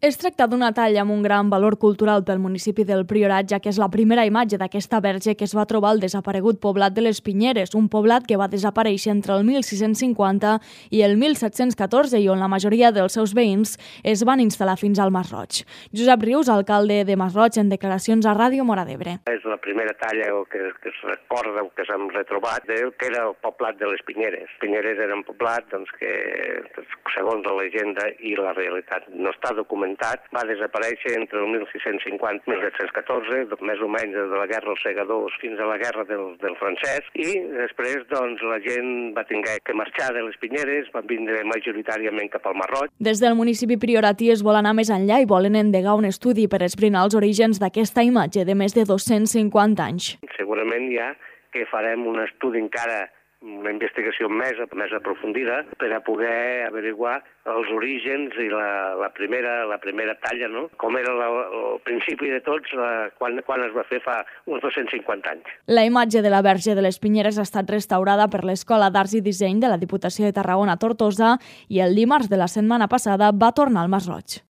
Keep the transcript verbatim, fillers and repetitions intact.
Es tracta d'una talla amb un gran valor cultural pel municipi del Priorat, ja que és la primera imatge d'aquesta verge que es va trobar al desaparegut poblat de les Pinyeres, un poblat que va desaparèixer entre el mil sis-cents cinquanta i el mil set-cents catorze i on la majoria dels seus veïns es van instal·lar fins al Masroig. Josep Rius, alcalde de Masroig, en declaracions a Ràdio Móra d'Ebre. És la primera talla que, que es recorda o que s'hem retrobat de, que era el poblat de les Pinyeres. Pinyeres era un poblat doncs, que, segons la llegenda i la realitat no està documentat, va desaparèixer entre el mil sis-cents cinquanta i mil set-cents catorze, més o menys des de la guerra dels segadors fins a la guerra del, del francès, i després doncs, la gent va tenir que marxar de les Pinyeres, van vindre majoritàriament cap al Masroig. Des del municipi prioratí es vol anar més enllà i volen endegar un estudi per esbrinar els orígens d'aquesta imatge de més de dos-cents cinquanta anys. Segurament ja que farem un estudi encara, una investigació més, més aprofundida per a poder averiguar els orígens i la, la, primera, la primera talla, no? Com era la, el principi de tots la, quan, quan es va fer fa uns dos-cents cinquanta anys. La imatge de la Verge de les Pinyeres ha estat restaurada per l'Escola d'Arts i Disseny de la Diputació de Tarragona a Tortosa i el dimarts de la setmana passada va tornar al Masroig.